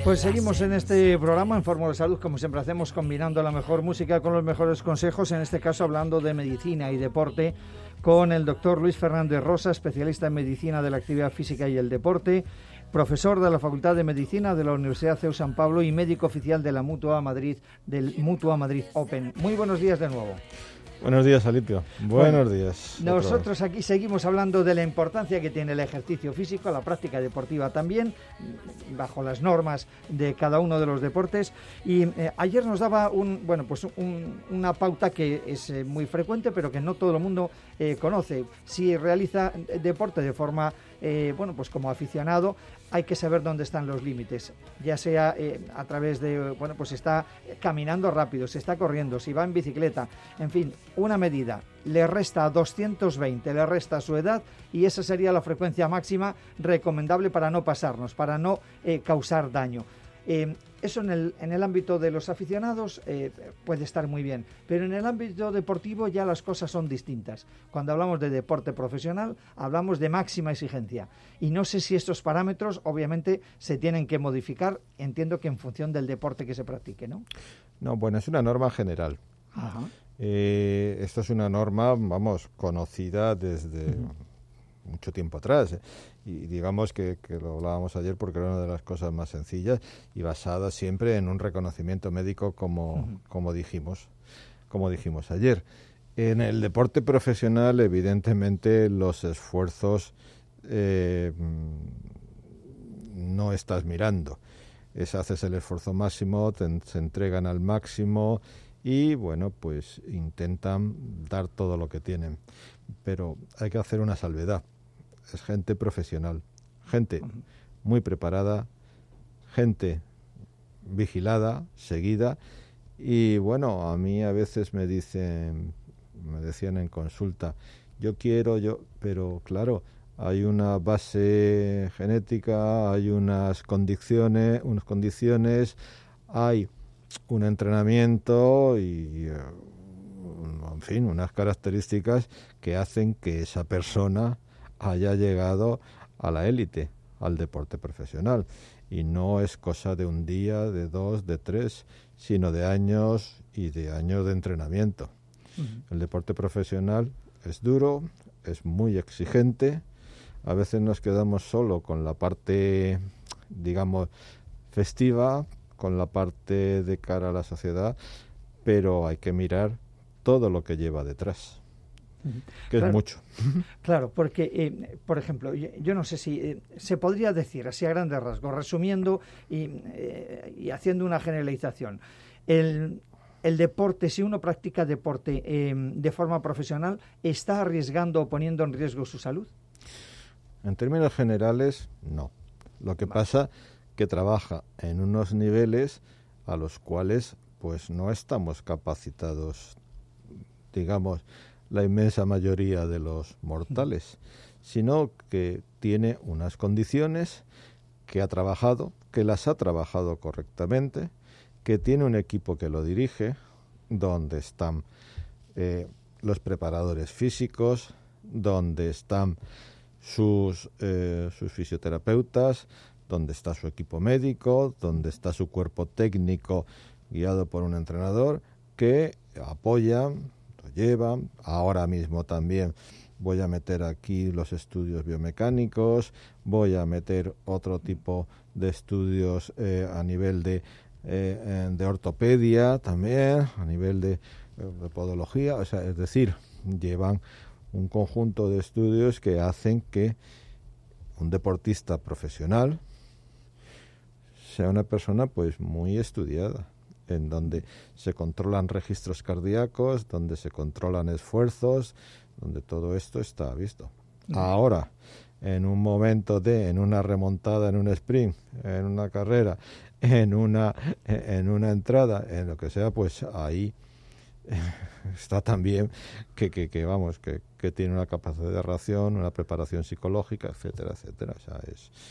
Pues seguimos en este programa en Fórmula de Salud, como siempre hacemos, combinando la mejor música con los mejores consejos, en este caso hablando de medicina y deporte, con el doctor Luis Fernández Rosa, especialista en medicina de la actividad física y el deporte, profesor de la Facultad de Medicina de la Universidad CEU San Pablo y médico oficial de la Mutua Madrid, del Mutua Madrid Open. Muy buenos días de nuevo. Buenos días, Alipio. Buenos días. Nosotros aquí seguimos hablando de la importancia que tiene el ejercicio físico, la práctica deportiva también, bajo las normas de cada uno de los deportes. Y ayer nos daba una pauta que es muy frecuente, pero que no todo el mundo conoce. Si realiza deporte de forma, como aficionado, hay que saber dónde están los límites, ya sea a través de, está caminando rápido, se está corriendo, si va en bicicleta, en fin, una medida le resta 220, le resta su edad y esa sería la frecuencia máxima recomendable para no pasarnos, para no causar daño. Eso en el ámbito de los aficionados puede estar muy bien, pero en el ámbito deportivo ya las cosas son distintas. Cuando hablamos de deporte profesional, hablamos de máxima exigencia. Y no sé si estos parámetros, obviamente, se tienen que modificar, entiendo que en función del deporte que se practique, ¿no? No, bueno, es una norma general. Ajá. Esta es una norma, conocida desde mucho tiempo atrás. Y digamos que lo hablábamos ayer porque era una de las cosas más sencillas y basada siempre en un reconocimiento médico como dijimos ayer. En el deporte profesional, evidentemente, los esfuerzos no estás mirando. Haces el esfuerzo máximo, se entregan al máximo y, pues intentan dar todo lo que tienen. Pero hay que hacer una salvedad. Es gente profesional, gente muy preparada, gente vigilada, seguida, y a mí a veces me decían en consulta, pero claro, hay una base genética, hay unas condiciones, hay un entrenamiento y, en fin, unas características que hacen que esa persona haya llegado a la élite, al deporte profesional. Y no es cosa de un día, de dos, de tres, sino de años y de años de entrenamiento. El deporte profesional es duro, es muy exigente. A veces nos quedamos solo con la parte, festiva, con la parte de cara a la sociedad, pero hay que mirar todo lo que lleva detrás. Que claro, es mucho. Claro, porque, por ejemplo, yo no sé si se podría decir, así a grandes rasgos, resumiendo y haciendo una generalización, el deporte, si uno practica deporte de forma profesional, ¿está arriesgando o poniendo en riesgo su salud? En términos generales, no. Lo que pasa que trabaja en unos niveles a los cuales pues no estamos capacitados, la inmensa mayoría de los mortales, sino que tiene unas condiciones que las ha trabajado correctamente, que tiene un equipo que lo dirige, donde están los preparadores físicos, donde están sus fisioterapeutas, donde está su equipo médico, donde está su cuerpo técnico guiado por un entrenador que apoyan, llevan. Ahora mismo también voy a meter aquí los estudios biomecánicos, voy a meter otro tipo de estudios a nivel de ortopedia también, a nivel de podología, es decir, llevan un conjunto de estudios que hacen que un deportista profesional sea una persona pues muy estudiada, en donde se controlan registros cardíacos, donde se controlan esfuerzos, donde todo esto está visto. Ahora, en un momento en una remontada, en un sprint, en una carrera, en una entrada, en lo que sea, pues ahí está también que tiene una capacidad de reacción, una preparación psicológica, etcétera, etcétera. O sea,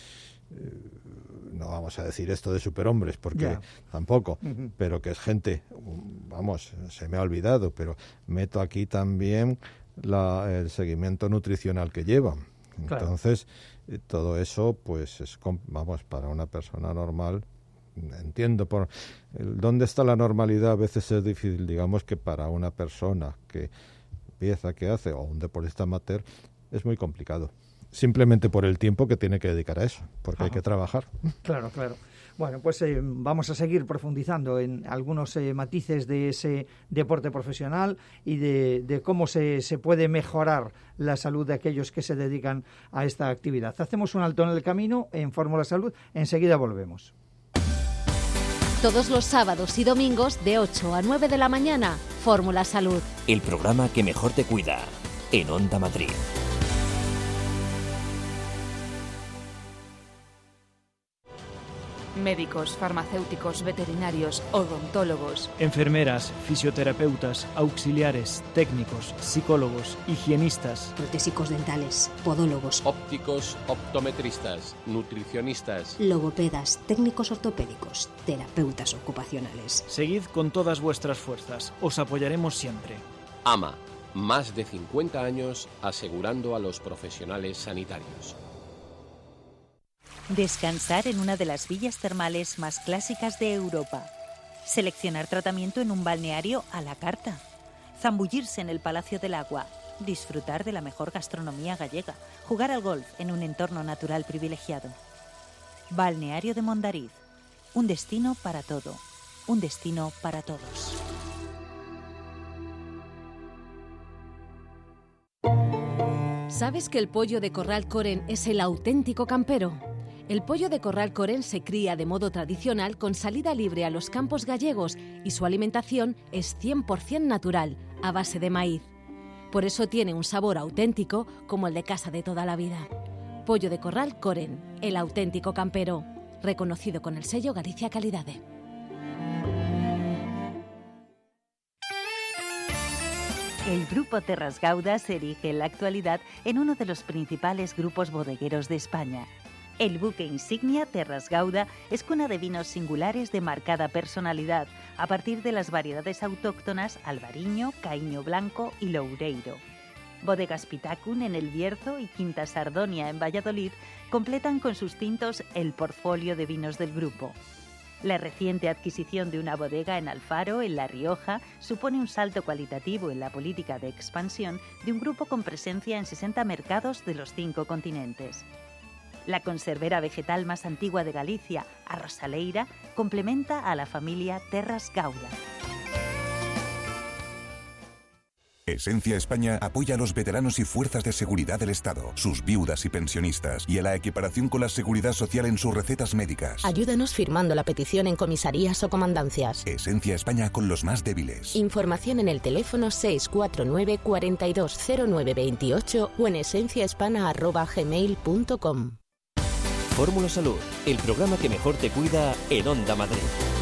no vamos a decir esto de superhombres porque tampoco, pero que es gente, se me ha olvidado, pero meto aquí también el seguimiento nutricional que llevan. Entonces, todo eso, pues es, para una persona normal, entiendo por dónde está la normalidad. A veces es difícil, digamos, que para una persona que empieza, que hace, o un deportista amateur, es muy complicado. Simplemente por el tiempo que tiene que dedicar a eso, porque hay que trabajar. Claro. Bueno, pues vamos a seguir profundizando en algunos matices de ese deporte profesional y de cómo se puede mejorar la salud de aquellos que se dedican a esta actividad. Hacemos un alto en el camino en Fórmula Salud, enseguida volvemos. Todos los sábados y domingos de 8 a 9 de la mañana, Fórmula Salud. El programa que mejor te cuida, en Onda Madrid. Médicos, farmacéuticos, veterinarios, odontólogos, enfermeras, fisioterapeutas, auxiliares, técnicos, psicólogos, higienistas, protésicos dentales, podólogos, ópticos, optometristas, nutricionistas, logopedas, técnicos ortopédicos, terapeutas ocupacionales. Seguid con todas vuestras fuerzas, os apoyaremos siempre. AMA, más de 50 años asegurando a los profesionales sanitarios. Descansar en una de las villas termales más clásicas de Europa. Seleccionar tratamiento en un balneario a la carta. Zambullirse en el Palacio del Agua. Disfrutar de la mejor gastronomía gallega. Jugar al golf en un entorno natural privilegiado. Balneario de Mondariz. Un destino para todo. Un destino para todos. ¿Sabes que el pollo de corral Coren es el auténtico campero? El pollo de corral Coren se cría de modo tradicional con salida libre a los campos gallegos y su alimentación es 100% natural, a base de maíz. Por eso tiene un sabor auténtico como el de casa de toda la vida. Pollo de corral Coren, el auténtico campero, reconocido con el sello Galicia Calidade. El Grupo Terras Gauda se erige en la actualidad en uno de los principales grupos bodegueros de España. El buque insignia Terras Gauda es cuna de vinos singulares de marcada personalidad a partir de las variedades autóctonas Albariño, Caíño Blanco y Loureiro. Bodegas Pitacun en El Bierzo y Quinta Sardonia en Valladolid completan con sus tintos el portfolio de vinos del grupo. La reciente adquisición de una bodega en Alfaro, en La Rioja, supone un salto cualitativo en la política de expansión de un grupo con presencia en 60 mercados de los 5 continentes. La conservera vegetal más antigua de Galicia, Arrosaleira, complementa a la familia Terras Gauda. Esencia España apoya a los veteranos y fuerzas de seguridad del Estado, sus viudas y pensionistas, y a la equiparación con la seguridad social en sus recetas médicas. Ayúdanos firmando la petición en comisarías o comandancias. Esencia España con los más débiles. Información en el teléfono 649 420928 o en esenciahispana@gmail.com. Fórmula Salud, el programa que mejor te cuida en Onda Madrid.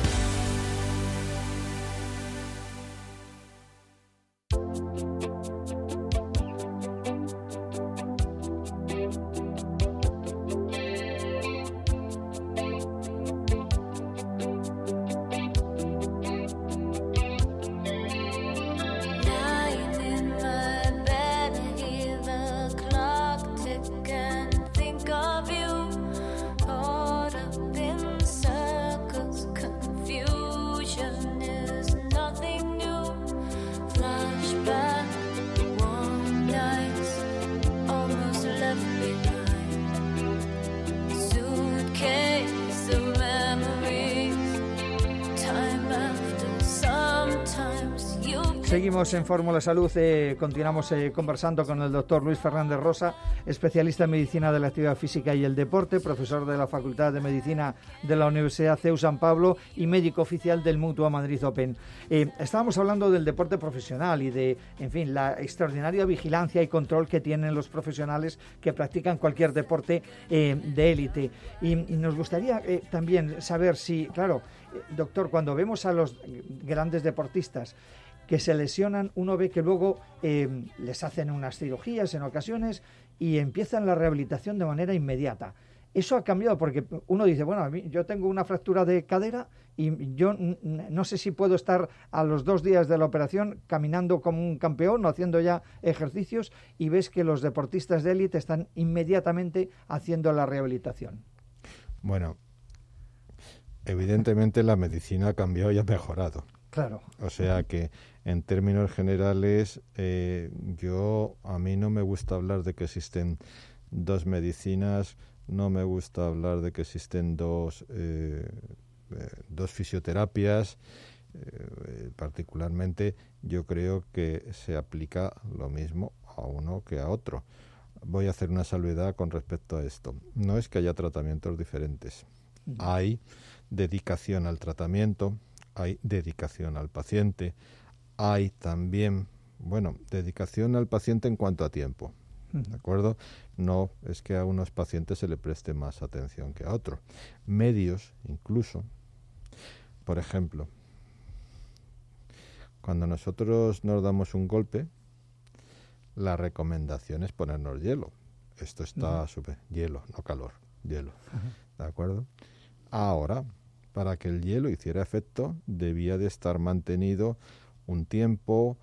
Seguimos en Fórmula Salud, continuamos conversando con el doctor Luis Fernández Rosa, especialista en medicina de la actividad física y el deporte, profesor de la Facultad de Medicina de la Universidad CEU San Pablo y médico oficial del Mutua Madrid Open. Estábamos hablando del deporte profesional y de, en fin, la extraordinaria vigilancia y control que tienen los profesionales que practican cualquier deporte de élite. Y nos gustaría también saber si, claro, doctor, cuando vemos a los grandes deportistas que se lesionan, uno ve que luego les hacen unas cirugías en ocasiones y empiezan la rehabilitación de manera inmediata. Eso ha cambiado porque uno dice, bueno, yo tengo una fractura de cadera y yo no sé si puedo estar a los 2 días de la operación caminando como un campeón o haciendo ya ejercicios, y ves que los deportistas de élite están inmediatamente haciendo la rehabilitación. Bueno, evidentemente la medicina ha cambiado y ha mejorado. Claro. O sea que en términos generales a mí no me gusta hablar de que existen dos medicinas, no me gusta hablar de que existen dos fisioterapias. Particularmente yo creo que se aplica lo mismo a uno que a otro. Voy a hacer una salvedad con respecto a esto. No es que haya tratamientos diferentes. Hay dedicación al tratamiento, hay dedicación al paciente, hay también, dedicación al paciente en cuanto a tiempo. ¿De acuerdo? No es que a unos pacientes se le preste más atención que a otros. Medios, incluso. Por ejemplo, cuando nosotros nos damos un golpe, la recomendación es ponernos hielo. Esto está súper... Hielo, no calor. Hielo. ¿De acuerdo? Ahora, para que el hielo hiciera efecto, debía de estar mantenido un tiempo,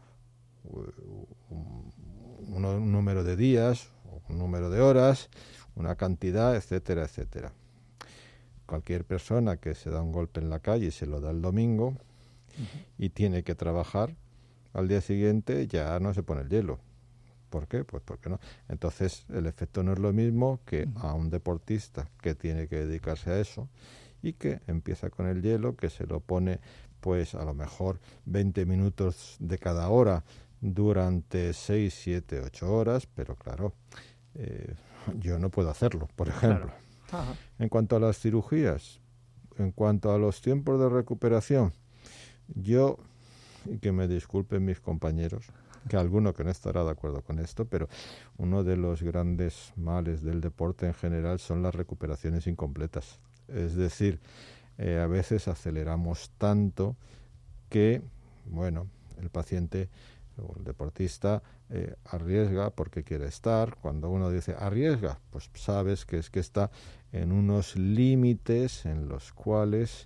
un número de días, un número de horas, una cantidad, etcétera, etcétera. Cualquier persona que se da un golpe en la calle y se lo da el domingo y tiene que trabajar, al día siguiente ya no se pone el hielo. ¿Por qué? Pues porque no. Entonces el efecto no es lo mismo que a un deportista que tiene que dedicarse a eso y que empieza con el hielo, que se lo pone pues a lo mejor 20 minutos de cada hora durante 6, 7, 8 horas, pero claro, yo no puedo hacerlo, por ejemplo. Claro. En cuanto a las cirugías, en cuanto a los tiempos de recuperación, yo, y que me disculpen mis compañeros, que alguno que no estará de acuerdo con esto, pero uno de los grandes males del deporte en general son las recuperaciones incompletas. Es decir, a veces aceleramos tanto que, el paciente o el deportista arriesga porque quiere estar. Cuando uno dice arriesga, pues sabes que es que está en unos límites en los cuales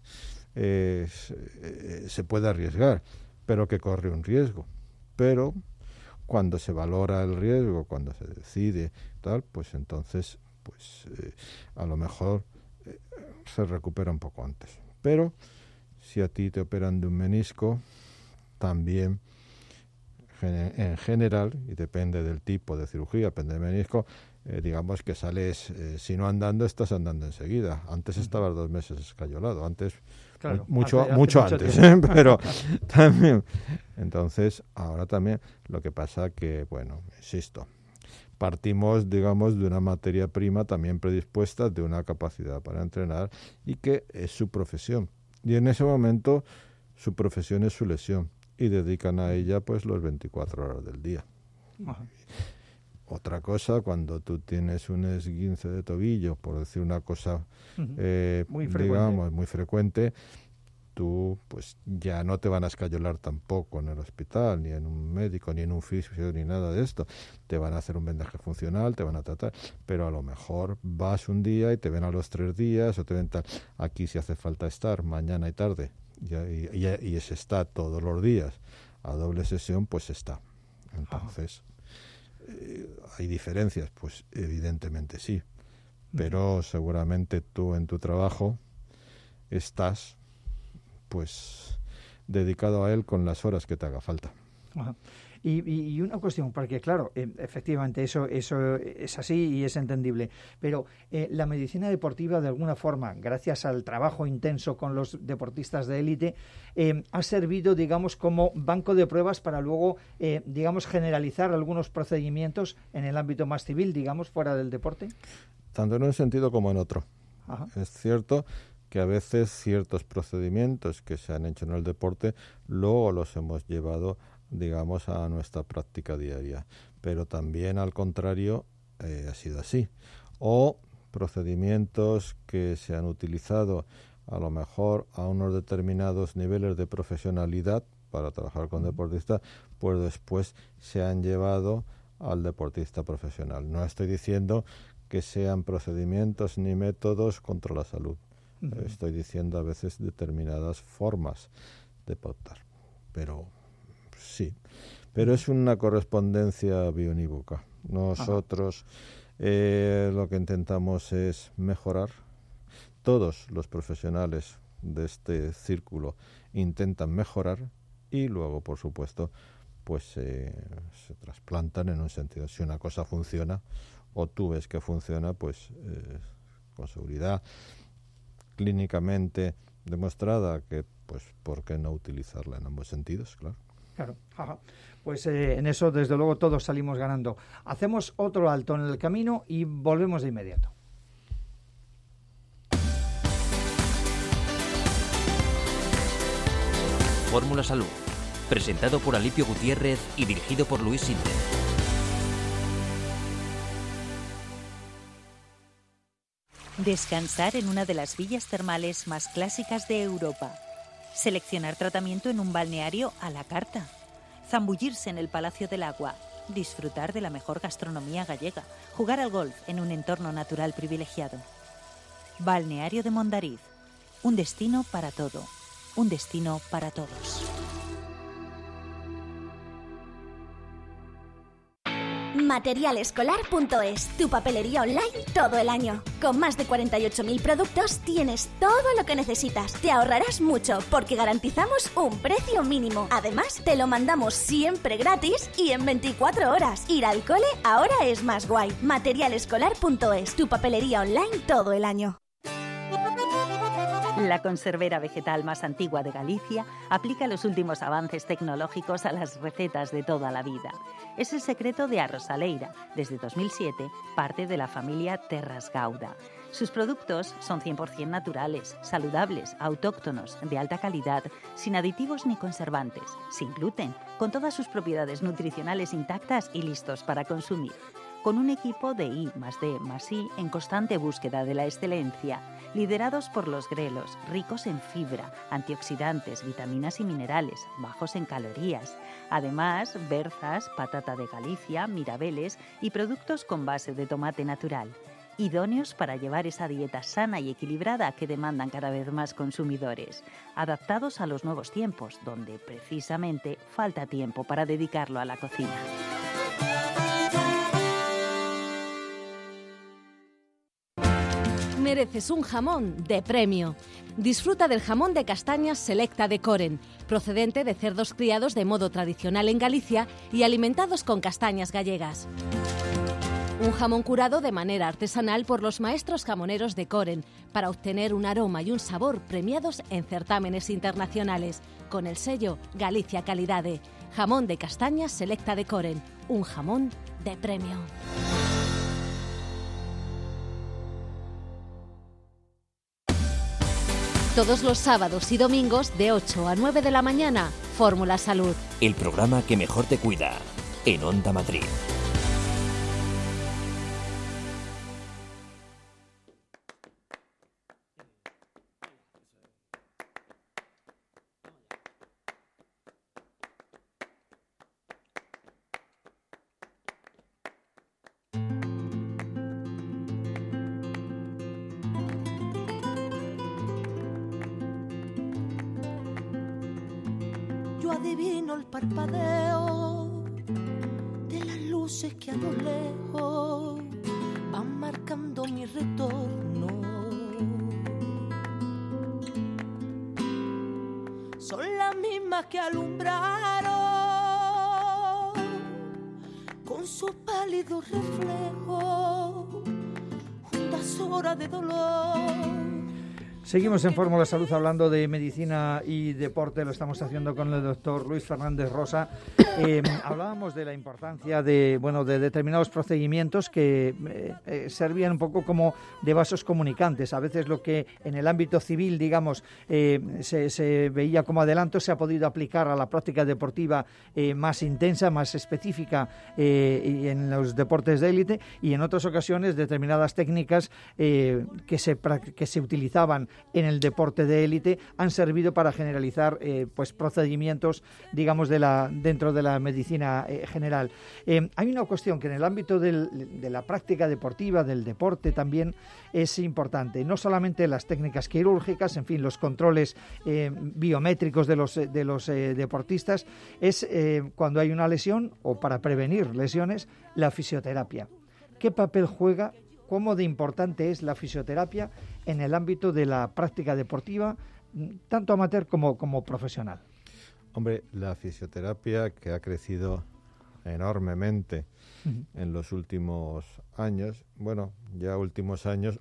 se puede arriesgar, pero que corre un riesgo. Pero cuando se valora el riesgo, cuando se decide tal, pues entonces a lo mejor se recupera un poco antes. Pero si a ti te operan de un menisco, también en general, y depende del tipo de cirugía, depende del menisco, digamos que sales, si no andando, estás andando enseguida. Antes estabas 2 meses escayolado, antes claro, mucho antes, pero también. Entonces, ahora también, lo que pasa que, insisto, partimos, digamos, de una materia prima también predispuesta, de una capacidad para entrenar y que es su profesión. Y en ese momento su profesión es su lesión y dedican a ella pues los 24 horas del día. Ajá. Otra cosa, cuando tú tienes un esguince de tobillo, por decir una cosa muy frecuente, tú pues ya no te van a escayolar tampoco en el hospital, ni en un médico, ni en un fisio, ni nada de esto. Te van a hacer un vendaje funcional, te van a tratar, pero a lo mejor vas un día y te ven a los 3 días, o te ven tal. Aquí si hace falta estar mañana y tarde, y se está todos los días a doble sesión, pues está. Entonces, ¿hay diferencias? Pues evidentemente sí, pero seguramente tú en tu trabajo estás pues dedicado a él con las horas que te haga falta. Ajá. Y una cuestión, porque claro, efectivamente eso es así y es entendible, pero la medicina deportiva de alguna forma, gracias al trabajo intenso con los deportistas de élite, ha servido, digamos, como banco de pruebas para luego, digamos, generalizar algunos procedimientos en el ámbito más civil, digamos, fuera del deporte. Tanto en un sentido como en otro. Ajá. Es cierto que a veces ciertos procedimientos que se han hecho en el deporte luego los hemos llevado, digamos, a nuestra práctica diaria, pero también al contrario ha sido así. O procedimientos que se han utilizado a lo mejor a unos determinados niveles de profesionalidad para trabajar con deportistas, pues después se han llevado al deportista profesional. No estoy diciendo que sean procedimientos ni métodos contra la salud. Estoy diciendo a veces determinadas formas de pautar, pero sí, pero es una correspondencia bionívoca. Nosotros lo que intentamos es mejorar. Todos los profesionales, de este círculo intentan mejorar y luego, por supuesto, pues se trasplantan en un sentido. Si una cosa funciona o tú ves que funciona, pues con seguridad clínicamente demostrada, que pues ¿por qué no utilizarla en ambos sentidos? Claro. Pues en eso desde luego todos salimos ganando. Hacemos otro alto en el camino y volvemos de inmediato. Fórmula Salud, presentado por Alipio Gutiérrez y dirigido por Luis Sinte. Descansar en una de las villas termales más clásicas de Europa. Seleccionar tratamiento en un balneario a la carta. Zambullirse en el Palacio del Agua. Disfrutar de la mejor gastronomía gallega. Jugar al golf en un entorno natural privilegiado. Balneario de Mondariz. Un destino para todo. Un destino para todos. Materialescolar.es, tu papelería online todo el año. Con más de 48.000 productos tienes todo lo que necesitas. Te ahorrarás mucho porque garantizamos un precio mínimo. Además, te lo mandamos siempre gratis y en 24 horas. Ir al cole ahora es más guay. Materialescolar.es, tu papelería online todo el año. La conservera vegetal más antigua de Galicia aplica los últimos avances tecnológicos a las recetas de toda la vida. Es el secreto de Arrosaleira, desde 2007, parte de la familia Terras Gauda. Sus productos son 100% naturales, saludables, autóctonos, de alta calidad, sin aditivos ni conservantes, sin gluten, con todas sus propiedades nutricionales intactas y listos para consumir. Con un equipo de I+D+I en constante búsqueda de la excelencia, liderados por los grelos, ricos en fibra, antioxidantes, vitaminas y minerales, bajos en calorías. Además, berzas, patata de Galicia, mirabeles y productos con base de tomate natural. Idóneos para llevar esa dieta sana y equilibrada que demandan cada vez más consumidores. Adaptados a los nuevos tiempos, donde precisamente falta tiempo para dedicarlo a la cocina. Mereces un jamón de premio. Disfruta del jamón de castañas Selecta de Coren, procedente de cerdos criados de modo tradicional en Galicia y alimentados con castañas gallegas. Un jamón curado de manera artesanal por los maestros jamoneros de Coren para obtener un aroma y un sabor premiados en certámenes internacionales, con el sello Galicia Calidade. Jamón de castañas Selecta de Coren, un jamón de premio. Todos los sábados y domingos de 8 a 9 de la mañana, Fórmula Salud. El programa que mejor te cuida, en Onda Madrid. Yo adivino el parpadeo de las luces que a lo lejos van marcando mi retorno. Son las mismas que alumbraron con su pálido reflejo juntas horas de dolor. Seguimos en Fórmula Salud hablando de medicina y deporte, lo estamos haciendo con el doctor Luis Fernández Rosa. Hablábamos de la importancia de determinados procedimientos que servían un poco como de vasos comunicantes. A veces lo que en el ámbito civil, digamos, se veía como adelanto, se ha podido aplicar a la práctica deportiva más intensa, más específica y en los deportes de élite, y en otras ocasiones determinadas técnicas que se utilizaban en el deporte de élite han servido para generalizar procedimientos, digamos, dentro de la medicina general. Hay una cuestión que en el ámbito de la práctica deportiva, del deporte también es importante, no solamente las técnicas quirúrgicas, en fin, los controles biométricos de los deportistas, es cuando hay una lesión o para prevenir lesiones, la fisioterapia. ¿Qué papel juega? ¿Cómo de importante es la fisioterapia en el ámbito de la práctica deportiva tanto amateur como profesional? Hombre, la fisioterapia, que ha crecido enormemente en los últimos años, bueno, ya últimos años,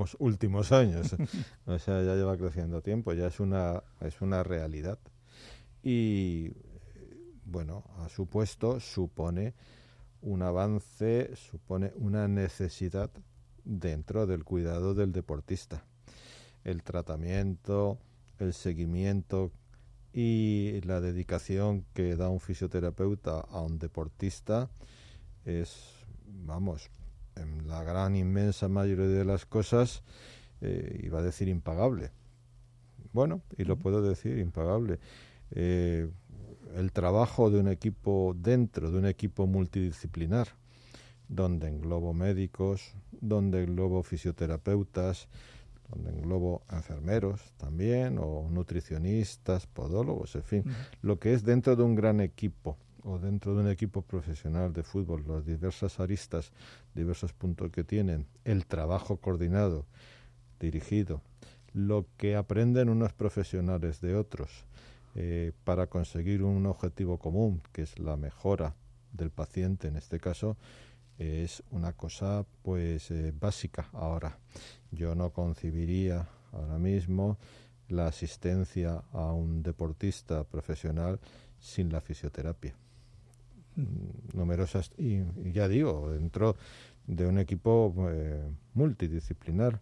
o sea, ya lleva creciendo tiempo, ya es una realidad. Y, bueno, a su puesto supone un avance, supone una necesidad dentro del cuidado del deportista. El tratamiento, el seguimiento y la dedicación que da un fisioterapeuta a un deportista es, vamos, en la gran inmensa mayoría de las cosas, iba a decir impagable. Bueno, y lo puedo decir, impagable. El trabajo de un equipo dentro de un equipo multidisciplinar, donde englobo médicos, donde englobo fisioterapeutas, donde englobo enfermeros también, o nutricionistas, podólogos, en fin, lo que es dentro de un gran equipo o dentro de un equipo profesional de fútbol, las diversas aristas, diversos puntos que tienen, el trabajo coordinado, dirigido, lo que aprenden unos profesionales de otros para conseguir un objetivo común, que es la mejora del paciente en este caso, es una cosa pues básica ahora. Yo no concibiría ahora mismo la asistencia a un deportista profesional sin la fisioterapia. Numerosas, y ya digo, dentro de un equipo multidisciplinar.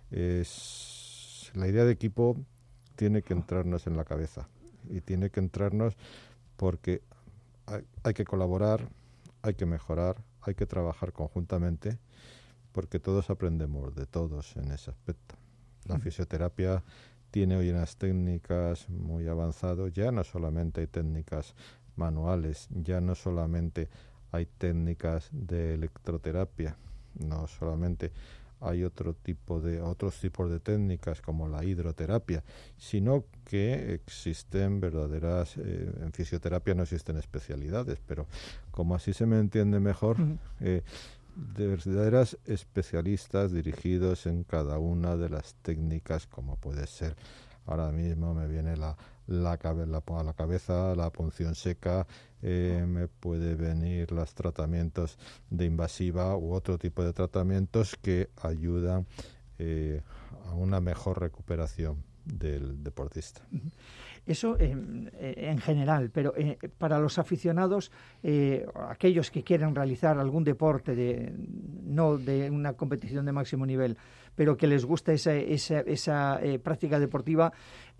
La idea de equipo tiene que entrarnos en la cabeza, y tiene que entrarnos porque hay que colaborar, hay que mejorar, hay que trabajar conjuntamente, porque todos aprendemos de todos en ese aspecto. La fisioterapia tiene hoy unas técnicas muy avanzadas, ya no solamente hay técnicas manuales, ya no solamente hay técnicas de electroterapia, no solamente hay otros tipos de técnicas como la hidroterapia, sino que existen verdaderas, en fisioterapia no existen especialidades, pero como así se me entiende mejor, de verdaderas especialistas dirigidos en cada una de las técnicas, como puede ser, ahora mismo me viene a la cabeza la punción seca, me puede venir los tratamientos de invasiva u otro tipo de tratamientos que ayudan a una mejor recuperación del deportista. Eso en general, pero para los aficionados, aquellos que quieren realizar algún deporte, no de una competición de máximo nivel, pero que les gusta esa práctica deportiva,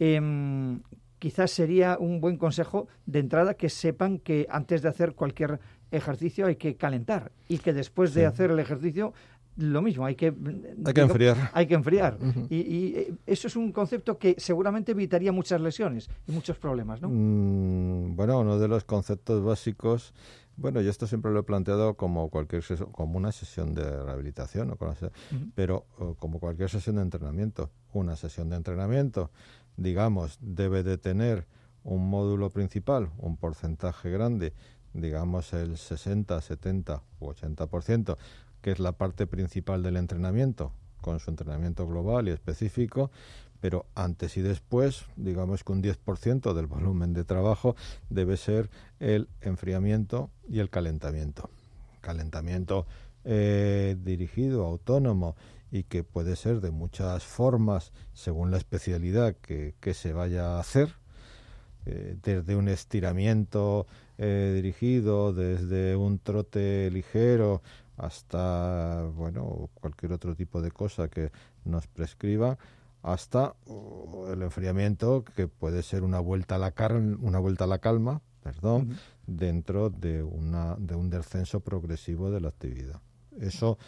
quizás sería un buen consejo de entrada que sepan que antes de hacer cualquier ejercicio hay que calentar, y que después de hacer el ejercicio lo mismo, hay que enfriar. Hay que enfriar. Y eso es un concepto que seguramente evitaría muchas lesiones y muchos problemas, ¿no? Bueno, uno de los conceptos básicos, bueno, yo esto siempre lo he planteado como una sesión de rehabilitación, ¿no? Pero como cualquier sesión de entrenamiento. Una sesión de entrenamiento, digamos, debe de tener un módulo principal, un porcentaje grande, digamos el 60, 70 u 80%, que es la parte principal del entrenamiento, con su entrenamiento global y específico, pero antes y después, digamos que un 10% del volumen de trabajo debe ser el enfriamiento y el calentamiento. Calentamiento dirigido, autónomo, y que puede ser de muchas formas según la especialidad que se vaya a hacer, desde un estiramiento dirigido, desde un trote ligero, hasta cualquier otro tipo de cosa que nos prescriba, hasta el enfriamiento, que puede ser una vuelta a la calma, dentro de un descenso progresivo de la actividad. Eso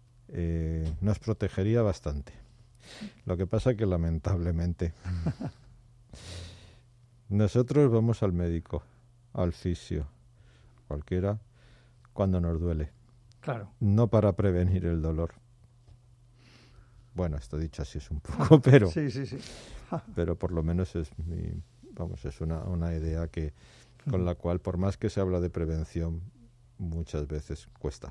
nos protegería bastante. Lo que pasa es que lamentablemente nosotros vamos al médico, al fisio, cualquiera, cuando nos duele. Claro. No para prevenir el dolor. Bueno, esto dicho así es un poco, pero sí. Pero por lo menos es una idea que con la cual, por más que se habla de prevención, muchas veces cuesta.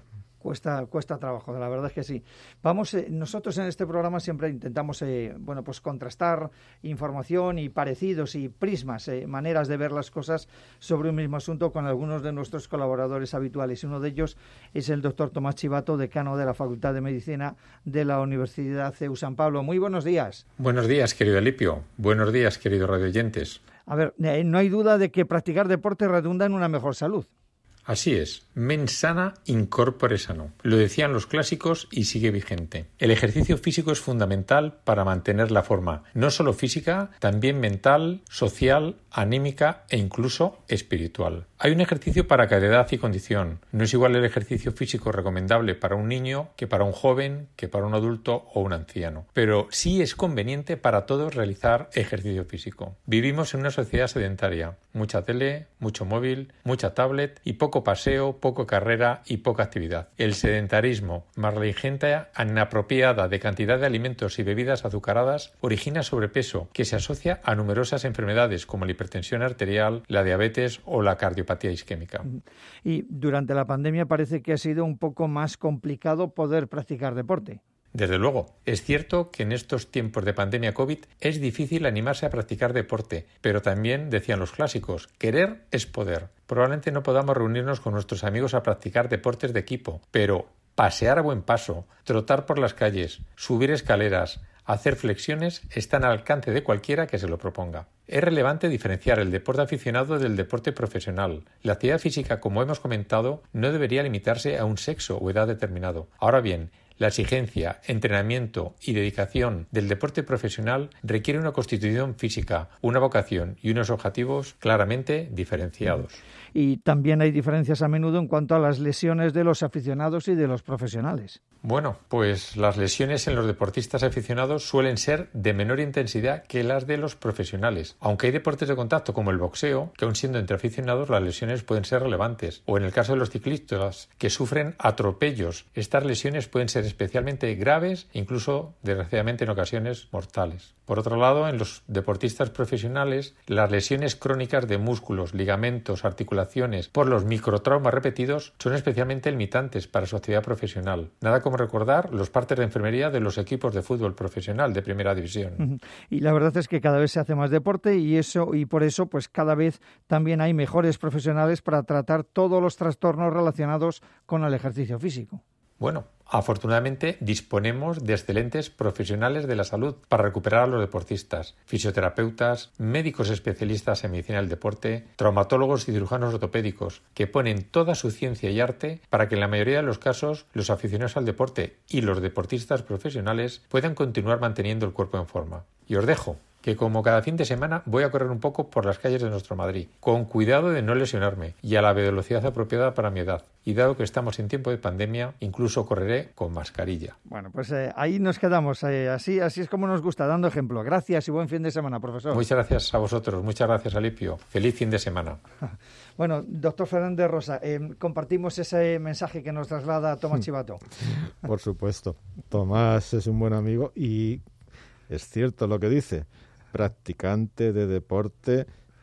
cuesta trabajo, la verdad es que sí. Nosotros en este programa siempre intentamos pues contrastar información y parecidos y prismas, maneras de ver las cosas sobre un mismo asunto con algunos de nuestros colaboradores habituales. Uno de ellos es el doctor Tomás Chivato, decano de la Facultad de Medicina de la Universidad CEU San Pablo. Muy buenos días. Buenos días, querido Alipio. Buenos días, queridos radioyentes. A ver, no hay duda de que practicar deporte redunda en una mejor salud. Así es, mens sana in corpore sano. Lo decían los clásicos y sigue vigente. El ejercicio físico es fundamental para mantener la forma, no solo física, también mental, social, anímica e incluso espiritual. Hay un ejercicio para cada edad y condición. No es igual el ejercicio físico recomendable para un niño que para un joven, que para un adulto o un anciano. Pero sí es conveniente para todos realizar ejercicio físico. Vivimos en una sociedad sedentaria. Mucha tele, mucho móvil, mucha tablet y poco paseo, poco carrera y poca actividad. El sedentarismo, más la ingesta inapropiada de cantidad de alimentos y bebidas azucaradas, origina sobrepeso, que se asocia a numerosas enfermedades como la hipertensión arterial, la diabetes o la cardiopatía isquémica. Y durante la pandemia parece que ha sido un poco más complicado poder practicar deporte. Desde luego, es cierto que en estos tiempos de pandemia COVID es difícil animarse a practicar deporte, pero también, decían los clásicos, querer es poder. Probablemente no podamos reunirnos con nuestros amigos a practicar deportes de equipo, pero pasear a buen paso, trotar por las calles, subir escaleras, hacer flexiones están al alcance de cualquiera que se lo proponga. Es relevante diferenciar el deporte aficionado del deporte profesional. La actividad física, como hemos comentado, no debería limitarse a un sexo o edad determinado. Ahora bien, la exigencia, entrenamiento y dedicación del deporte profesional requiere una constitución física, una vocación y unos objetivos claramente diferenciados. Y también hay diferencias a menudo en cuanto a las lesiones de los aficionados y de los profesionales. Bueno, pues las lesiones en los deportistas aficionados suelen ser de menor intensidad que las de los profesionales, aunque hay deportes de contacto como el boxeo, que aun siendo entre aficionados las lesiones pueden ser relevantes, o en el caso de los ciclistas que sufren atropellos, estas lesiones pueden ser especialmente graves e incluso, desgraciadamente, en ocasiones mortales. Por otro lado, en los deportistas profesionales, las lesiones crónicas de músculos, ligamentos, articulaciones por los microtraumas repetidos son especialmente limitantes para su actividad profesional. Nada como recordar los partes de enfermería de los equipos de fútbol profesional de primera división. Y la verdad es que cada vez se hace más deporte y por eso pues cada vez también hay mejores profesionales para tratar todos los trastornos relacionados con el ejercicio físico. Bueno, afortunadamente disponemos de excelentes profesionales de la salud para recuperar a los deportistas, fisioterapeutas, médicos especialistas en medicina del deporte, traumatólogos y cirujanos ortopédicos, que ponen toda su ciencia y arte para que en la mayoría de los casos los aficionados al deporte y los deportistas profesionales puedan continuar manteniendo el cuerpo en forma. Y os dejo que como cada fin de semana voy a correr un poco por las calles de nuestro Madrid, con cuidado de no lesionarme y a la velocidad apropiada para mi edad. Y dado que estamos en tiempo de pandemia, incluso correré con mascarilla. Bueno, pues ahí nos quedamos. Así es como nos gusta, dando ejemplo. Gracias y buen fin de semana, profesor. Muchas gracias a vosotros. Muchas gracias, Alipio. Feliz fin de semana. Bueno, doctor Fernández Rosa, compartimos ese mensaje que nos traslada Tomás Chivato. Por supuesto. Tomás es un buen amigo y es cierto lo que dice. Practicante de deporte,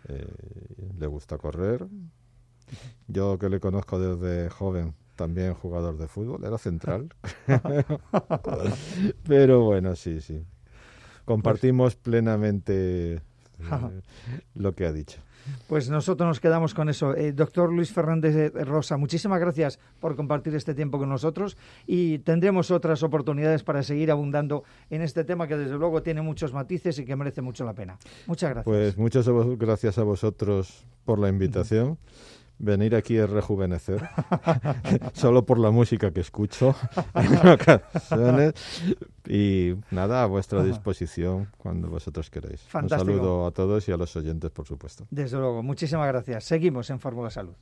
le gusta correr. Yo que le conozco desde joven, también jugador de fútbol, era central. Pero bueno, sí. Compartimos plenamente lo que ha dicho. Pues nosotros nos quedamos con eso. Doctor Luis Fernández Rosa, muchísimas gracias por compartir este tiempo con nosotros y tendremos otras oportunidades para seguir abundando en este tema que desde luego tiene muchos matices y que merece mucho la pena. Muchas gracias. Pues muchas gracias a vosotros por la invitación. Venir aquí es rejuvenecer, solo por la música que escucho en ocasiones. Y nada, a vuestra disposición cuando vosotros queráis. Fantástico. Un saludo a todos y a los oyentes, por supuesto. Desde luego, muchísimas gracias. Seguimos en Fórmula Salud.